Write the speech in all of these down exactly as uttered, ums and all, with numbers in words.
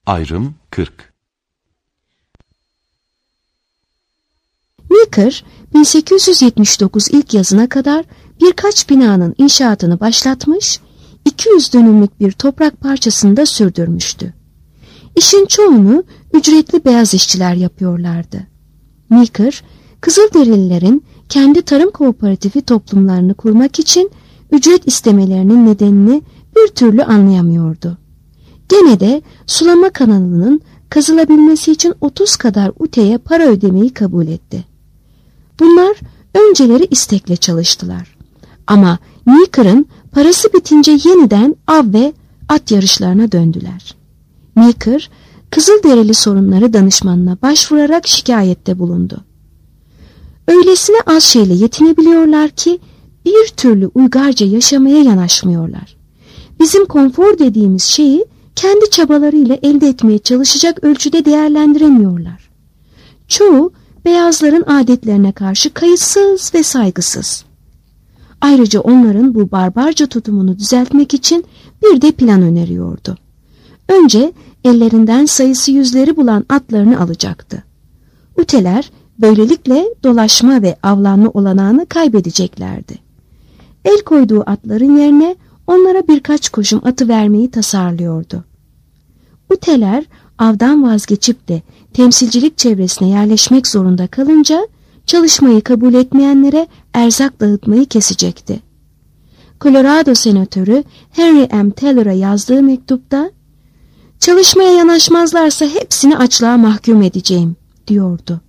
Ayrım kırk. Meeker, bin sekiz yüz yetmiş dokuz ilk yazına kadar birkaç binanın inşaatını başlatmış, iki yüz dönümlük bir toprak parçasını da sürdürmüştü. İşin çoğunu ücretli beyaz işçiler yapıyorlardı. Meeker, Kızılderililerin kendi tarım kooperatifi toplumlarını kurmak için ücret istemelerinin nedenini bir türlü anlayamıyordu. Gene de sulama kanalının kazılabilmesi için otuz kadar uteye para ödemeyi kabul etti. Bunlar önceleri istekle çalıştılar. Ama Meeker'ın parası bitince yeniden av ve at yarışlarına döndüler. Meeker, Kızılderili sorunları danışmanına başvurarak şikayette bulundu. Öylesine az şeyle yetinebiliyorlar ki bir türlü uygarca yaşamaya yanaşmıyorlar. Bizim konfor dediğimiz şeyi kendi çabalarıyla elde etmeye çalışacak ölçüde değerlendiremiyorlar. Çoğu beyazların adetlerine karşı kayıtsız ve saygısız. Ayrıca onların bu barbarca tutumunu düzeltmek için bir de plan öneriyordu. Önce ellerinden sayısı yüzleri bulan atlarını alacaktı. Uteler böylelikle dolaşma ve avlanma olanağını kaybedeceklerdi. El koyduğu atların yerine onlara birkaç koşum atı vermeyi tasarlıyordu. Uteler avdan vazgeçip de temsilcilik çevresine yerleşmek zorunda kalınca çalışmayı kabul etmeyenlere erzak dağıtmayı kesecekti. Colorado senatörü Henry M. Taylor'a yazdığı mektupta "Çalışmaya yanaşmazlarsa hepsini açlığa mahkum edeceğim," diyordu.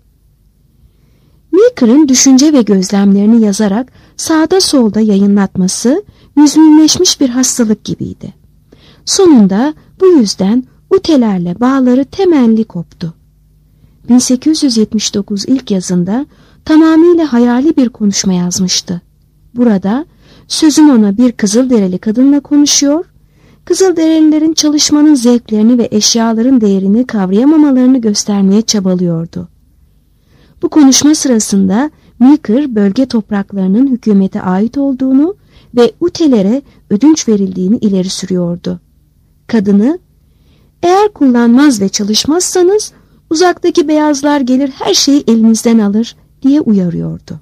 Meeker'ın düşünce ve gözlemlerini yazarak sağda solda yayınlatması müzminleşmiş bir hastalık gibiydi. Sonunda bu yüzden Utelerle bağları temelli koptu. bin sekiz yüz yetmiş dokuz ilk yazında tamamıyla hayali bir konuşma yazmıştı. Burada sözüm ona bir Kızılderili kadınla konuşuyor, Kızılderililerin çalışmanın zevklerini ve eşyaların değerini kavrayamamalarını göstermeye çabalıyordu. Bu konuşma sırasında Meeker bölge topraklarının hükümete ait olduğunu ve Utelere ödünç verildiğini ileri sürüyordu. Kadını, "Eğer kullanmaz ve çalışmazsanız uzaktaki beyazlar gelir her şeyi elinizden alır," diye uyarıyordu.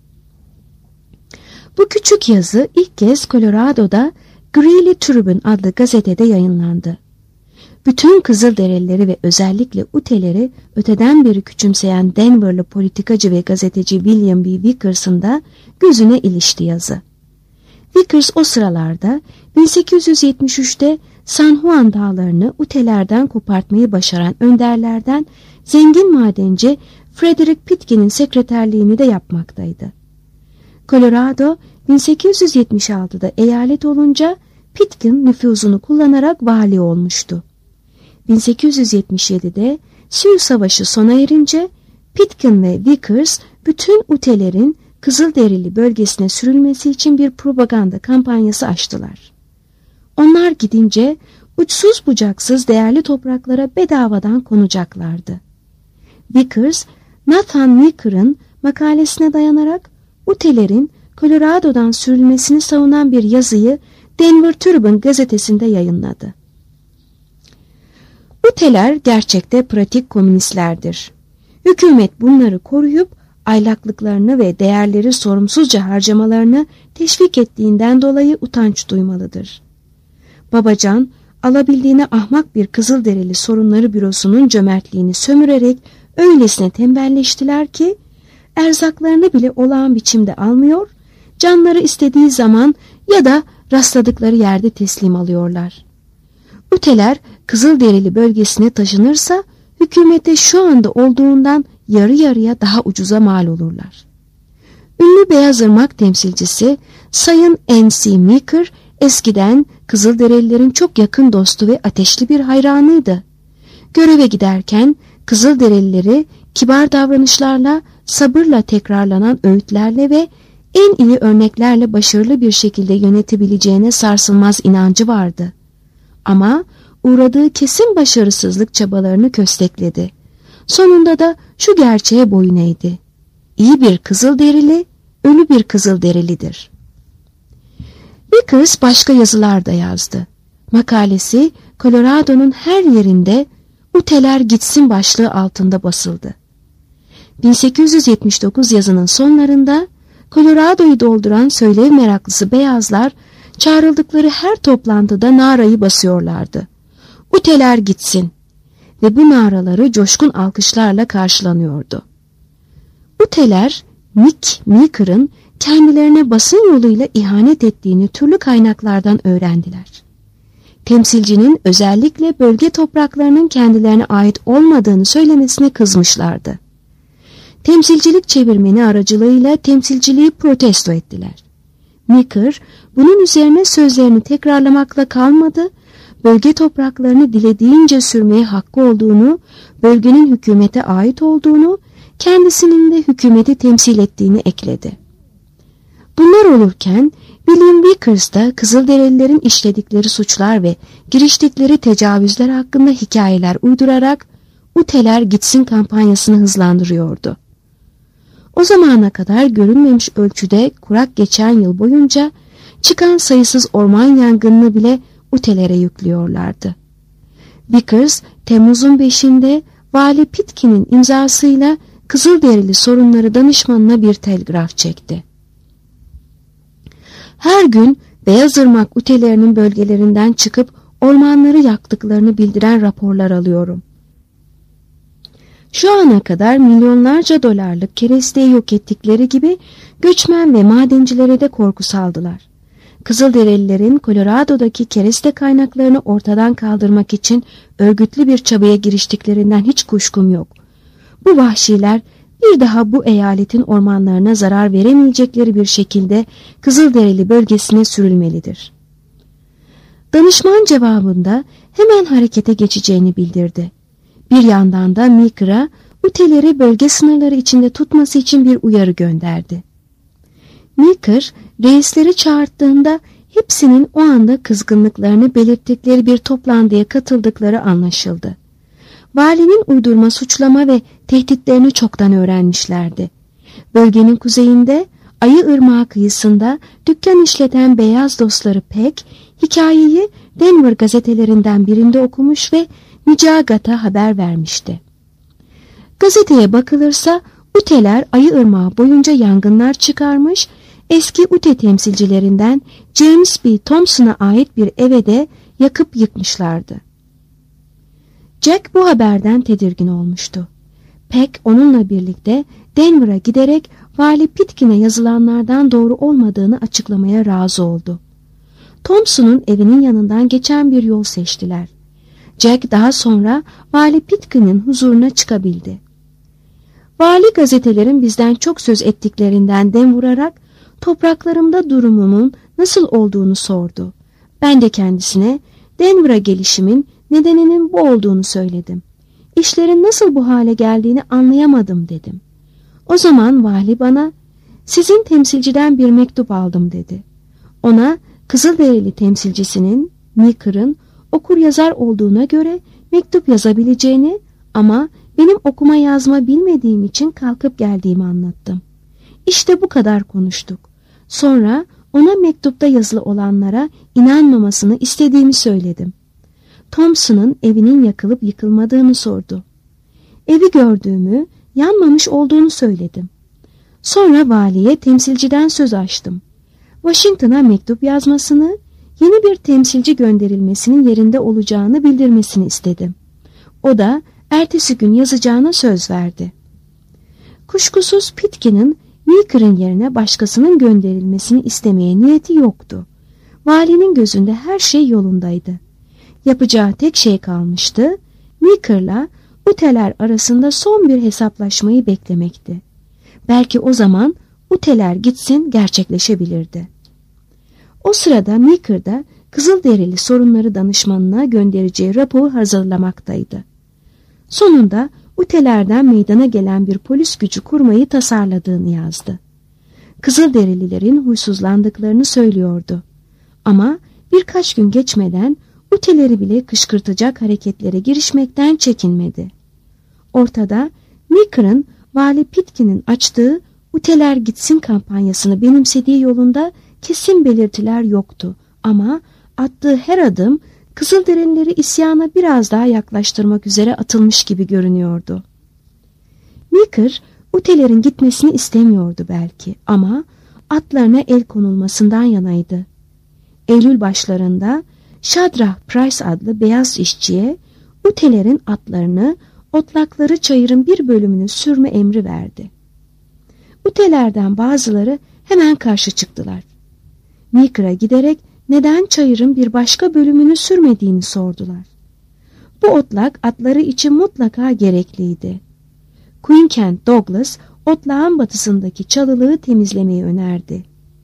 Bu küçük yazı ilk kez Colorado'da Greeley Tribune adlı gazetede yayınlandı. Bütün Kızılderilileri ve özellikle Uteleri öteden beri küçümseyen Denver'lı politikacı ve gazeteci William B. Vickers'ın da gözüne ilişti yazı. Vickers o sıralarda bin sekiz yüz yetmiş üçte San Juan dağlarını Utelerden kopartmayı başaran önderlerden zengin madenci Frederick Pitkin'in sekreterliğini de yapmaktaydı. Colorado bin sekiz yüz yetmiş altıda eyalet olunca Pitkin nüfuzunu kullanarak vali olmuştu. bin sekiz yüz yetmiş yedide Sioux Savaşı sona erince Pitkin ve Vickers bütün Utelerin Kızılderili bölgesine sürülmesi için bir propaganda kampanyası açtılar. Onlar gidince uçsuz bucaksız değerli topraklara bedavadan konacaklardı. Vickers, Nathan Meeker'ın makalesine dayanarak Utelerin Colorado'dan sürülmesini savunan bir yazıyı Denver Tribune gazetesinde yayınladı. Uteler gerçekte pratik komünistlerdir. Hükümet bunları koruyup aylaklıklarını ve değerleri sorumsuzca harcamalarını teşvik ettiğinden dolayı utanç duymalıdır. Babacan, alabildiğine ahmak bir Kızılderili sorunları bürosunun cömertliğini sömürerek öylesine tembelleştiler ki erzaklarını bile olağan biçimde almıyor, canları istediği zaman ya da rastladıkları yerde teslim alıyorlar. Uteler Kızılderili bölgesine taşınırsa hükümete şu anda olduğundan yarı yarıya daha ucuza mal olurlar. Ünlü Beyazırmak temsilcisi Sayın N C Meeker eskiden Kızılderililerin çok yakın dostu ve ateşli bir hayranıydı. Göreve giderken Kızılderilileri kibar davranışlarla, sabırla tekrarlanan öğütlerle ve en iyi örneklerle başarılı bir şekilde yönetebileceğine sarsılmaz inancı vardı. Ama uğradığı kesin başarısızlık çabalarını köstekledi. Sonunda da şu gerçeğe boyun eğdi: İyi bir Kızılderili, ölü bir Kızılderilidir. Vickers başka yazılar da yazdı. Makalesi Colorado'nun her yerinde "Uteler gitsin" başlığı altında basıldı. bin sekiz yüz yetmiş dokuz yazının sonlarında Colorado'yu dolduran söylev meraklısı beyazlar çağrıldıkları her toplantıda narayı basıyorlardı. "Uteler gitsin" ve bu naraları coşkun alkışlarla karşılanıyordu. Uteler, Nick Meeker'ın kendilerine basın yoluyla ihanet ettiğini türlü kaynaklardan öğrendiler. Temsilcinin özellikle bölge topraklarının kendilerine ait olmadığını söylemesine kızmışlardı. Temsilcilik çevirmeni aracılığıyla temsilciliği protesto ettiler. Meeker bunun üzerine sözlerini tekrarlamakla kalmadı, bölge topraklarını dilediğince sürmeye hakkı olduğunu, bölgenin hükümete ait olduğunu, kendisinin de hükümeti temsil ettiğini ekledi. Bunlar olurken William Vickers da Kızılderililerin işledikleri suçlar ve giriştikleri tecavüzler hakkında hikayeler uydurarak "Uteler gitsin" kampanyasını hızlandırıyordu. O zamana kadar görülmemiş ölçüde kurak geçen yıl boyunca çıkan sayısız orman yangınını bile Utelere yüklüyorlardı. Vickers, Temmuz'un beşinde Vali Pitkin'in imzasıyla Kızılderili sorunları danışmanına bir telgraf çekti. Her gün Beyazırmak Utelerinin bölgelerinden çıkıp ormanları yaktıklarını bildiren raporlar alıyorum. Şu ana kadar milyonlarca dolarlık keresteyi yok ettikleri gibi göçmen ve madencilere de korku saldılar. Kızılderililerin Colorado'daki kereste kaynaklarını ortadan kaldırmak için örgütlü bir çabaya giriştiklerinden hiç kuşkum yok. Bu vahşiler bir daha bu eyaletin ormanlarına zarar veremeyecekleri bir şekilde Kızılderili bölgesine sürülmelidir. Danışman cevabında hemen harekete geçeceğini bildirdi. Bir yandan da Meeker'a Uteleri bölge sınırları içinde tutması için bir uyarı gönderdi. Meeker, reisleri çağırttığında hepsinin o anda kızgınlıklarını belirttikleri bir toplantıya katıldıkları anlaşıldı. Valinin uydurma suçlama ve tehditlerini çoktan öğrenmişlerdi. Bölgenin kuzeyinde Ayı Irmağı kıyısında dükkan işleten beyaz dostları Peck, hikayeyi Denver gazetelerinden birinde okumuş ve Nicagat'a haber vermişti. Gazeteye bakılırsa Uteler Ayı Irmağı boyunca yangınlar çıkarmış, eski Ute temsilcilerinden James B. Thompson'a ait bir eve de yakıp yıkmışlardı. Jack bu haberden tedirgin olmuştu. Peck onunla birlikte Denver'a giderek Vali Pitkin'e yazılanlardan doğru olmadığını açıklamaya razı oldu. Thompson'un evinin yanından geçen bir yol seçtiler. Jack daha sonra Vali Pitkin'in huzuruna çıkabildi. Vali gazetelerin bizden çok söz ettiklerinden dem vurarak topraklarımda durumumun nasıl olduğunu sordu. Ben de kendisine Denver'a gelişimin nedeninin bu olduğunu söyledim. İşlerin nasıl bu hale geldiğini anlayamadım dedim. O zaman vali bana "Sizin temsilciden bir mektup aldım" dedi. Ona Kızılderili temsilcisinin, Meeker'ın okur yazar olduğuna göre mektup yazabileceğini ama benim okuma yazma bilmediğim için kalkıp geldiğimi anlattım. İşte bu kadar konuştuk. Sonra ona mektupta yazılı olanlara inanmamasını istediğimi söyledim. Thompson'ın evinin yakılıp yıkılmadığını sordu. Evi gördüğümü, yanmamış olduğunu söyledim. Sonra valiye temsilciden söz açtım. Washington'a mektup yazmasını, yeni bir temsilci gönderilmesinin yerinde olacağını bildirmesini istedim. O da ertesi gün yazacağına söz verdi. Kuşkusuz Pitkin'in Meeker'ın yerine başkasının gönderilmesini istemeye niyeti yoktu. Valinin gözünde her şey yolundaydı. Yapacağı tek şey kalmıştı, Meeker'la Uteler arasında son bir hesaplaşmayı beklemekti. Belki o zaman Uteler gitsin gerçekleşebilirdi. O sırada Meeker da Kızılderili sorunları danışmanına göndereceği raporu hazırlamaktaydı. Sonunda Utelerden meydana gelen bir polis gücü kurmayı tasarladığını yazdı. Kızılderililerin huysuzlandıklarını söylüyordu. Ama birkaç gün geçmeden Uteleri bile kışkırtacak hareketlere girişmekten çekinmedi. Ortada Meeker'ın Vali Pitkin'in açtığı Uteler gitsin kampanyasını benimsediği yolunda kesin belirtiler yoktu ama attığı her adım Kızılderilileri isyana biraz daha yaklaştırmak üzere atılmış gibi görünüyordu. Meeker, Utelerin gitmesini istemiyordu belki ama atlarına el konulmasından yanaydı. Eylül başlarında Shadrach Price adlı beyaz işçiye Utelerin atlarını otlakları çayırın bir bölümünü sürme emri verdi. Utelerden bazıları hemen karşı çıktılar. Meeker'a giderek neden çayırın bir başka bölümünü sürmediğini sordular. Bu otlak atları için mutlaka gerekliydi. Queen Kent Douglas otlağın batısındaki çalılığı temizlemeyi önerdi.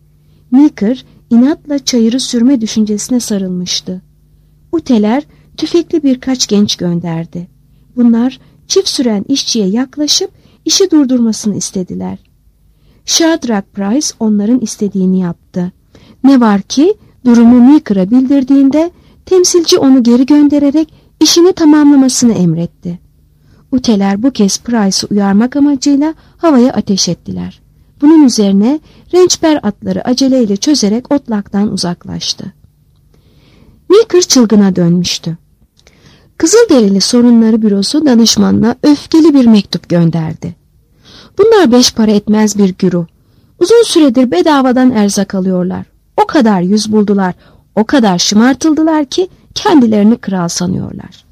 Meeker inatla çayırı sürme düşüncesine sarılmıştı. Uteler tüfekli birkaç genç gönderdi. Bunlar çift süren işçiye yaklaşıp işi durdurmasını istediler. Shadrach Price onların istediğini yaptı. Ne var ki durumu Meeker'a bildirdiğinde temsilci onu geri göndererek işini tamamlamasını emretti. Uteler bu kez Price'ı uyarmak amacıyla havaya ateş ettiler. Bunun üzerine rençber atları aceleyle çözerek otlaktan uzaklaştı. Meeker çılgına dönmüştü. Kızılderili Sorunları Bürosu danışmanına öfkeli bir mektup gönderdi. Bunlar beş para etmez bir güruh. Uzun süredir bedavadan erzak alıyorlar. O kadar yüz buldular, o kadar şımartıldılar ki kendilerini kral sanıyorlar.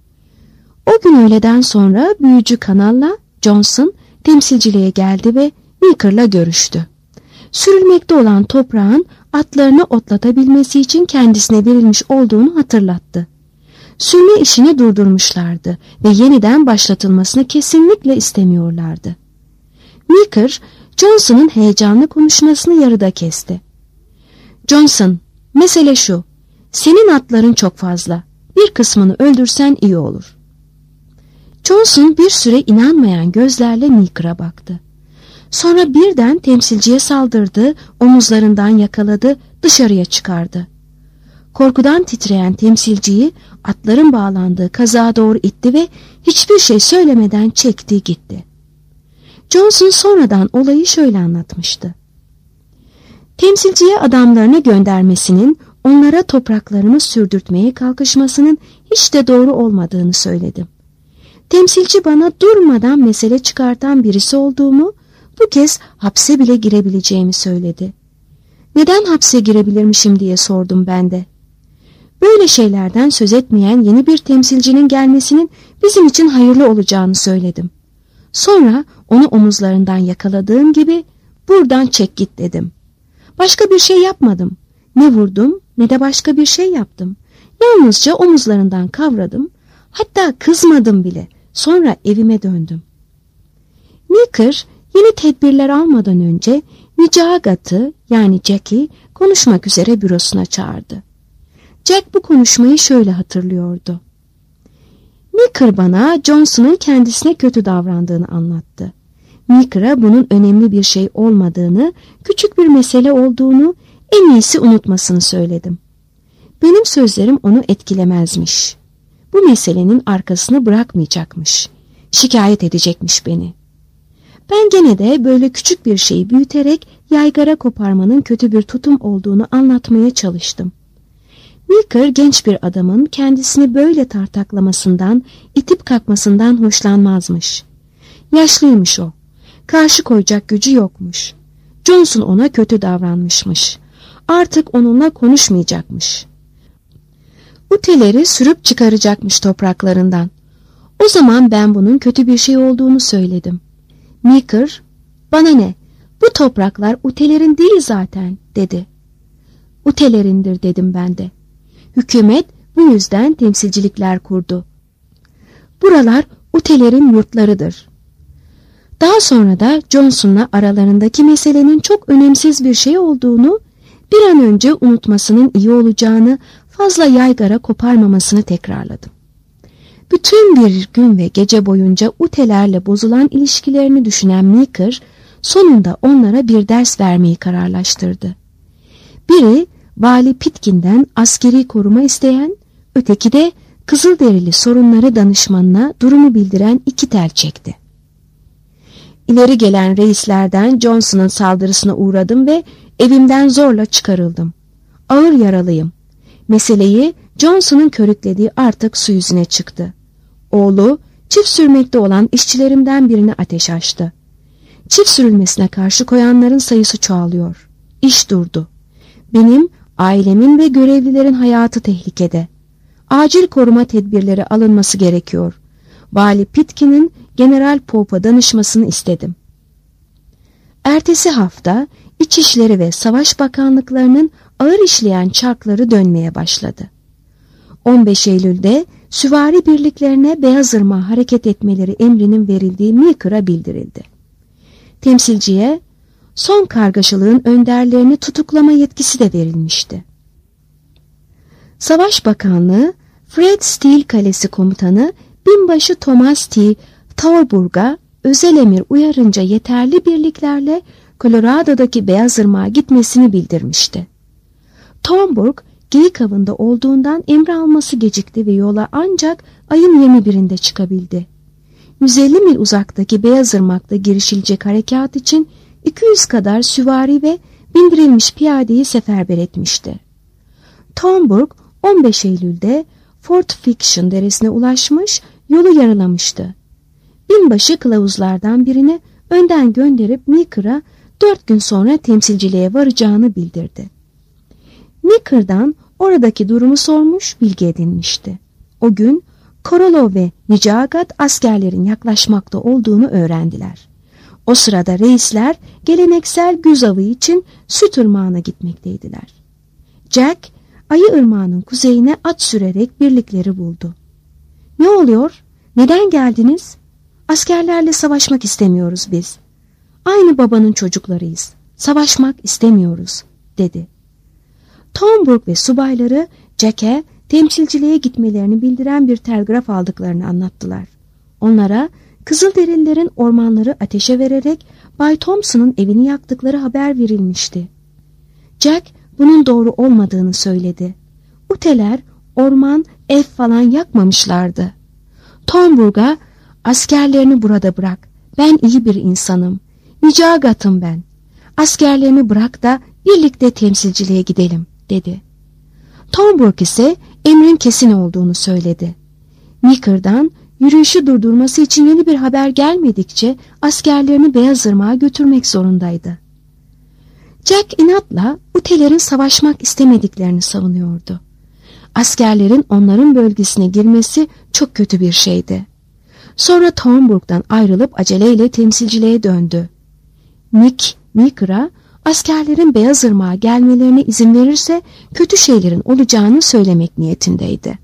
O gün öğleden sonra büyücü Kanal'la Johnson temsilciliğe geldi ve Meeker'la görüştü. Sürülmekte olan toprağın atlarını otlatabilmesi için kendisine verilmiş olduğunu hatırlattı. Sürme işini durdurmuşlardı ve yeniden başlatılmasını kesinlikle istemiyorlardı. Meeker, Johnson'ın heyecanlı konuşmasını yarıda kesti. Johnson, mesele şu, senin atların çok fazla, bir kısmını öldürsen iyi olur. Johnson bir süre inanmayan gözlerle Meeker'a baktı. Sonra birden temsilciye saldırdı, omuzlarından yakaladı, dışarıya çıkardı. Korkudan titreyen temsilciyi atların bağlandığı kazağa doğru itti ve hiçbir şey söylemeden çekti gitti. Johnson sonradan olayı şöyle anlatmıştı. Temsilciye adamlarını göndermesinin, onlara topraklarını sürdürtmeye kalkışmasının hiç de doğru olmadığını söyledim. Temsilci bana durmadan mesele çıkartan birisi olduğumu, bu kez hapse bile girebileceğimi söyledi. Neden hapse girebilirmişim diye sordum ben de. Böyle şeylerden söz etmeyen yeni bir temsilcinin gelmesinin bizim için hayırlı olacağını söyledim. Sonra onu omuzlarından yakaladığım gibi buradan çek git dedim. Başka bir şey yapmadım. Ne vurdum ne de başka bir şey yaptım. Yalnızca omuzlarından kavradım. Hatta kızmadım bile. Sonra evime döndüm. Meeker yeni tedbirler almadan önce Nicagat'ı yani Jack'i konuşmak üzere bürosuna çağırdı. Jack bu konuşmayı şöyle hatırlıyordu. Meeker bana Johnson'ın kendisine kötü davrandığını anlattı. Meeker'a bunun önemli bir şey olmadığını, küçük bir mesele olduğunu, en iyisi unutmasını söyledim. Benim sözlerim onu etkilemezmiş. Bu meselenin arkasını bırakmayacakmış. Şikayet edecekmiş beni. Ben gene de böyle küçük bir şeyi büyüterek yaygara koparmanın kötü bir tutum olduğunu anlatmaya çalıştım. Meeker genç bir adamın kendisini böyle tartaklamasından, itip kalkmasından hoşlanmazmış. Yaşlıymış o. Karşı koyacak gücü yokmuş. Johnson ona kötü davranmışmış. Artık onunla konuşmayacakmış. Uteleri sürüp çıkaracakmış topraklarından. O zaman ben bunun kötü bir şey olduğunu söyledim. Meeker, bana ne, bu topraklar Utelerin değil zaten, dedi. Utelerindir dedim ben de. Hükümet bu yüzden temsilcilikler kurdu. Buralar Utelerin yurtlarıdır. Daha sonra da Johnson'la aralarındaki meselenin çok önemsiz bir şey olduğunu, bir an önce unutmasının iyi olacağını, fazla yaygara koparmamasını tekrarladım. Bütün bir gün ve gece boyunca Utelerle bozulan ilişkilerini düşünen Meeker, sonunda onlara bir ders vermeyi kararlaştırdı. Biri, Vali Pitkin'den askeri koruma isteyen, öteki de Kızılderili Sorunları danışmanına durumu bildiren iki tel çekti. İleri gelen reislerden Johnson'ın saldırısına uğradım ve evimden zorla çıkarıldım. Ağır yaralıyım. Meseleyi Johnson'un körüklediği artık su yüzüne çıktı. Oğlu çift sürmekte olan işçilerimden birine ateş açtı. Çift sürülmesine karşı koyanların sayısı çoğalıyor. İş durdu. Benim, ailemin ve görevlilerin hayatı tehlikede. Acil koruma tedbirleri alınması gerekiyor. Vali Pitkin'in General Pope'a danışmasını istedim. Ertesi hafta İçişleri ve Savaş Bakanlıklarının ağır işleyen çarkları dönmeye başladı. on beş Eylül'de süvari birliklerine Beyazırmak'a hareket etmeleri emrinin verildiği Meeker'a bildirildi. Temsilciye son kargaşalığın önderlerini tutuklama yetkisi de verilmişti. Savaş Bakanlığı, Fred Steele Kalesi Komutanı Binbaşı Thomas T. Thorburg'a özel emir uyarınca yeterli birliklerle Colorado'daki Beyazırmak'a gitmesini bildirmişti. Thorburg, geyik avında olduğundan emri alması gecikti ve yola ancak ayın yirmi birinde çıkabildi. yüz elli mil uzaktaki Beyazırmak'ta girişilecek harekat için iki yüz kadar süvari ve bindirilmiş piyadeyi seferber etmişti. Thorburg on beş Eylül'de Fort Fiction deresine ulaşmış, yolu yarılamıştı. Binbaşı kılavuzlardan birini önden gönderip Meeker'a dört gün sonra temsilciliğe varacağını bildirdi. Meeker'dan oradaki durumu sormuş, bilgi edinmişti. O gün Korolov ve Nicagat askerlerin yaklaşmakta olduğunu öğrendiler. O sırada reisler geleneksel güz avı için Süt Irmağı'na gitmekteydiler. Jack, Ayı Irmağı'nın kuzeyine at sürerek birlikleri buldu. "Ne oluyor? Neden geldiniz?" "Askerlerle savaşmak istemiyoruz biz. Aynı babanın çocuklarıyız. Savaşmak istemiyoruz," dedi. Thorburg ve subayları Jack'e temsilciliğe gitmelerini bildiren bir telgraf aldıklarını anlattılar. Onlara Kızılderililerin ormanları ateşe vererek Bay Thompson'ın evini yaktıkları haber verilmişti. Jack bunun doğru olmadığını söyledi. Uteler orman, ev falan yakmamışlardı. Thorburg'a "Askerlerini burada bırak. Ben iyi bir insanım. Nicagat'ım ben. Askerlerini bırak da birlikte temsilciliğe gidelim," dedi. Thorburg ise emrin kesin olduğunu söyledi. Meeker'dan yürüyüşü durdurması için yeni bir haber gelmedikçe askerlerini Beyazırmak'a götürmek zorundaydı. Jack inatla Utelerin savaşmak istemediklerini savunuyordu. Askerlerin onların bölgesine girmesi çok kötü bir şeydi. Sonra Thorburg'dan ayrılıp aceleyle temsilciliğe döndü. Nick, Meeker'a askerlerin Beyazırmak'a gelmelerine izin verirse kötü şeylerin olacağını söylemek niyetindeydi.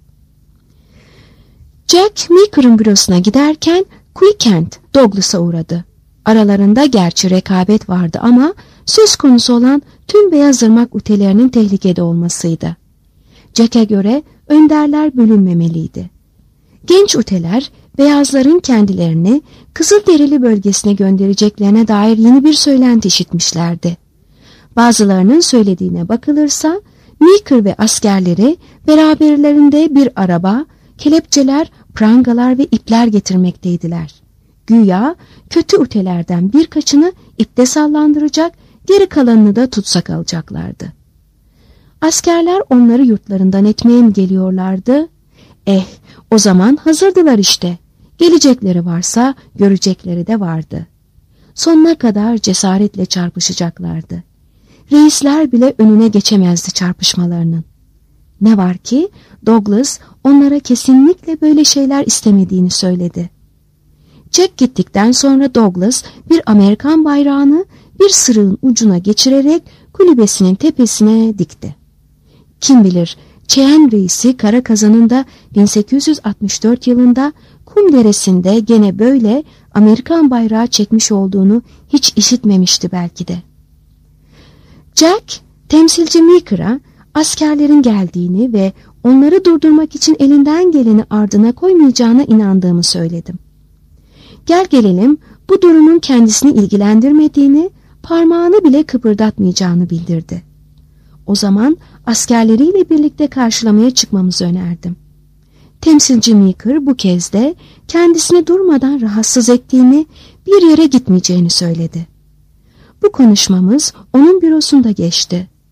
Jack, Meeker'ın bürosuna giderken Quickend Douglas'a uğradı. Aralarında gerçi rekabet vardı ama söz konusu olan tüm Beyazırmak utelerinin tehlikede olmasıydı. Jack'e göre önderler bölünmemeliydi. Genç uteler beyazların kendilerini Kızılderili bölgesine göndereceklerine dair yeni bir söylenti işitmişlerdi. Bazılarının söylediğine bakılırsa Meeker ve askerleri beraberlerinde bir araba, kelepçeler, prangalar ve ipler getirmekteydiler. Güya kötü utelerden birkaçını ipte sallandıracak, geri kalanını da tutsak alacaklardı. Askerler onları yurtlarından etmeye mi geliyorlardı? Eh, o zaman hazırdılar işte. Gelecekleri varsa görecekleri de vardı. Sonuna kadar cesaretle çarpışacaklardı. Reisler bile önüne geçemezdi çarpışmalarının. Ne var ki Douglas onlara kesinlikle böyle şeyler istemediğini söyledi. Jack gittikten sonra Douglas bir Amerikan bayrağını bir sırığın ucuna geçirerek kulübesinin tepesine dikti. Kim bilir Cheyenne reisi Kara Kazan'ında bin sekiz yüz altmış dört yılında Kum Deresi'nde gene böyle Amerikan bayrağı çekmiş olduğunu hiç işitmemişti belki de. Jack, temsilci Meeker'a askerlerin geldiğini ve onları durdurmak için elinden geleni ardına koymayacağına inandığımı söyledim. Gel gelelim bu durumun kendisini ilgilendirmediğini, parmağını bile kıpırdatmayacağını bildirdi. O zaman askerleriyle birlikte karşılamaya çıkmamızı önerdim. Temsilci Meeker bu kez de kendisini durmadan rahatsız ettiğini, bir yere gitmeyeceğini söyledi. Bu konuşmamız onun bürosunda geçti.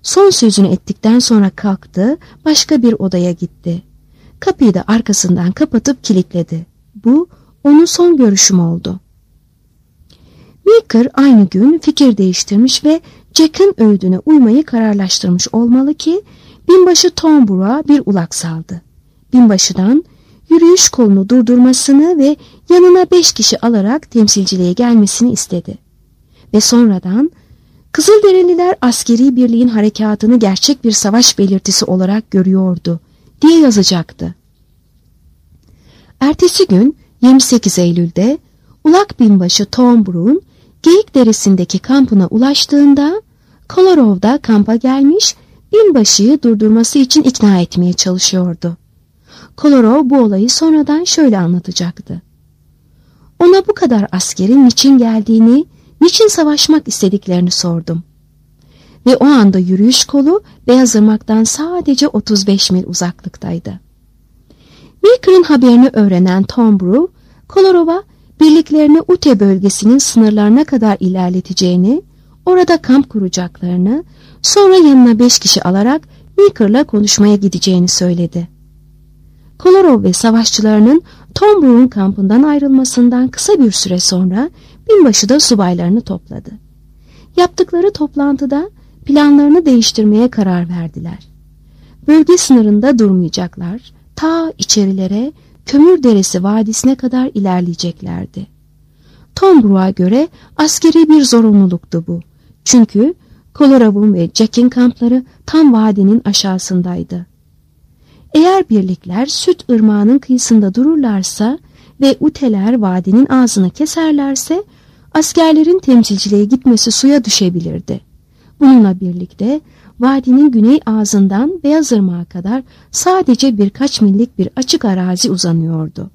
Son sözünü ettikten sonra kalktı, başka bir odaya gitti. Kapıyı da arkasından kapatıp kilitledi. Bu onun son görüşüm oldu. Meeker aynı gün fikir değiştirmiş ve Jack'ın öğüdüne uymayı kararlaştırmış olmalı ki binbaşı Tom Brook'a bir ulak saldı. Binbaşıdan yürüyüş kolunu durdurmasını ve yanına beş kişi alarak temsilciliğe gelmesini istedi. Ve sonradan Kızılderililer askeri birliğin harekatını gerçek bir savaş belirtisi olarak görüyordu diye yazacaktı. Ertesi gün yirmi sekiz Eylül'de ulak binbaşı Tom Brook'un Geyik Deresi'ndeki kampına ulaştığında Kolorov'da kampa gelmiş, binbaşıyı durdurması için ikna etmeye çalışıyordu. Kolarov bu olayı sonradan şöyle anlatacaktı. Ona bu kadar askerin niçin geldiğini, niçin savaşmak istediklerini sordum. Ve o anda yürüyüş kolu Beyazırmak'tan sadece otuz beş mil uzaklıktaydı. Meeker'ın haberini öğrenen Tom Brook, Kolarov'a birliklerini Ute bölgesinin sınırlarına kadar ilerleteceğini, orada kamp kuracaklarını, sonra yanına beş kişi alarak Meeker'la konuşmaya gideceğini söyledi. Kolarov ve savaşçılarının Tom Brook'un kampından ayrılmasından kısa bir süre sonra binbaşı da subaylarını topladı. Yaptıkları toplantıda planlarını değiştirmeye karar verdiler. Bölge sınırında durmayacaklar, ta içerilere, Kömür Deresi Vadisi'ne kadar ilerleyeceklerdi. Tom Brook'a göre askeri bir zorunluluktu bu. Çünkü Kolorov'un ve Jack'in kampları tam vadinin aşağısındaydı. Eğer birlikler Süt Irmağı'nın kıyısında dururlarsa ve Uteler vadinin ağzını keserlerse askerlerin temsilciliğe gitmesi suya düşebilirdi. Bununla birlikte vadinin güney ağzından Beyazırmak'a kadar sadece birkaç millik bir açık arazi uzanıyordu.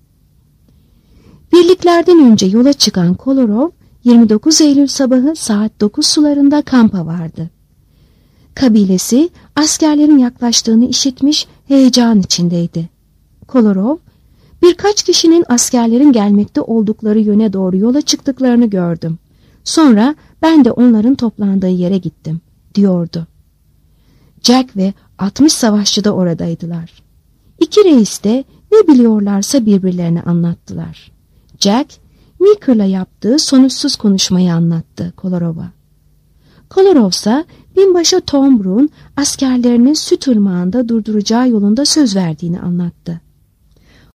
Birliklerden önce yola çıkan Kolarov yirmi dokuz Eylül sabahı saat dokuz sularında kampa vardı. Kabilesi askerlerin yaklaştığını işitmiş, heyecan içindeydi. Kolarov, birkaç kişinin askerlerin gelmekte oldukları yöne doğru yola çıktıklarını gördüm. Sonra ben de onların toplandığı yere gittim, diyordu. Jack ve altmış savaşçı da oradaydılar. İki reis de ne biliyorlarsa birbirlerine anlattılar. Jack, Meeker'la yaptığı sonuçsuz konuşmayı anlattı Kolarov'a. Kolarov ise binbaşı Tom Brook'un askerlerini Süt Irmağı'nda durduracağı yolunda söz verdiğini anlattı.